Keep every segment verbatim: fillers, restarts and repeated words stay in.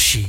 باشی.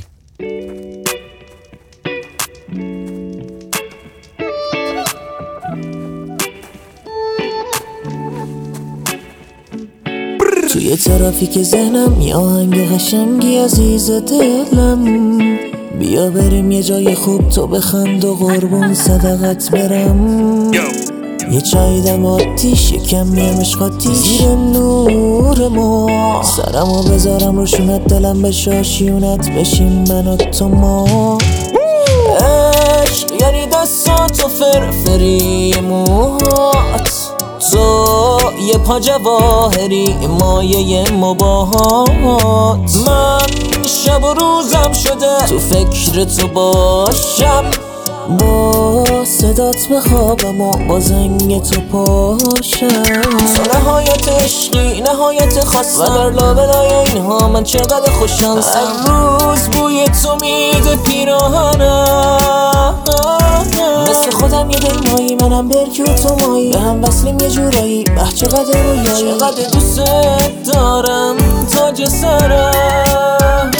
توی ترافیک ذهنم یه آهنگ قشنگی عزیز دلم، بیا بریم یه جای خوب تو بخند و قربون صدقت برم. یه چای دم آتیش، یه کمی مشقاتی زیر نور ما، سرمو بذارم رو شونت، دلم به شاشیونت بشیم من و تو ما. عشق یعنی دستات و فرفری موهات، تو یه پا جواهری مایه مباهات. من شب و روزم شده تو فکر تو باشم، با صدات بخوابم و با زنگ تو پاشم. تو نهایت عشقی، نهایت خواستم، و در لابلای اینها من چقدر خوششانسم. امروز بوی تو میده پیراهنم، مثل خودم یه دل مایی، منم برکی و تو مایی، به هم وصلیم یه جورایی، به چقدر رویایی، چقدر دوست دارم تاج سرم.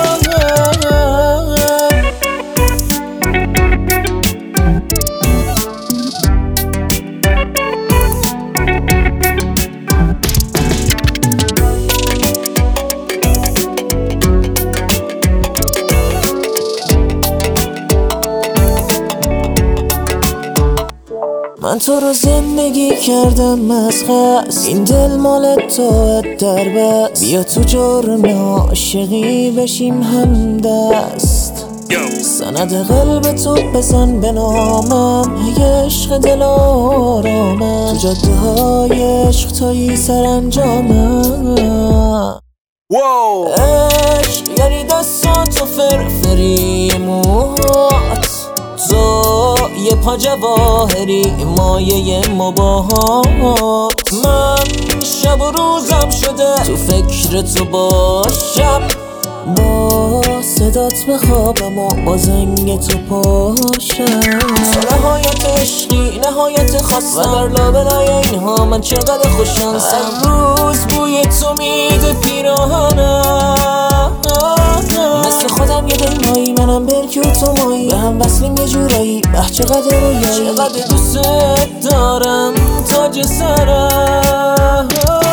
من تو رو زندگی کردم از قصد، این دل مال تو در بست، بیا تو جرم عاشقی بشیم همدست. سند قلب تو بزن به نامم، ای عشق دل آرامم، تو جاده های عشق تویی سرانجامم. عشق یعنی دستات و فرفری موهات، تو یه پا جواهری مایه مباهات. من شب و روزم شده تو فکر تو باشم، با صدات بخوابم و با زنگ تو پاشم. تو نهایت عشقی، نهایت خواستم، و در لابلای اینها من چقدر خوششانسم. امروز بوی تو میده پیراهنم، مثل خودم یه دل مایی، منم برکی و تو مایی، به هم وصلیم یه جورایی، به چقدر رویایی، چقدر دوست دارم تاج سرم.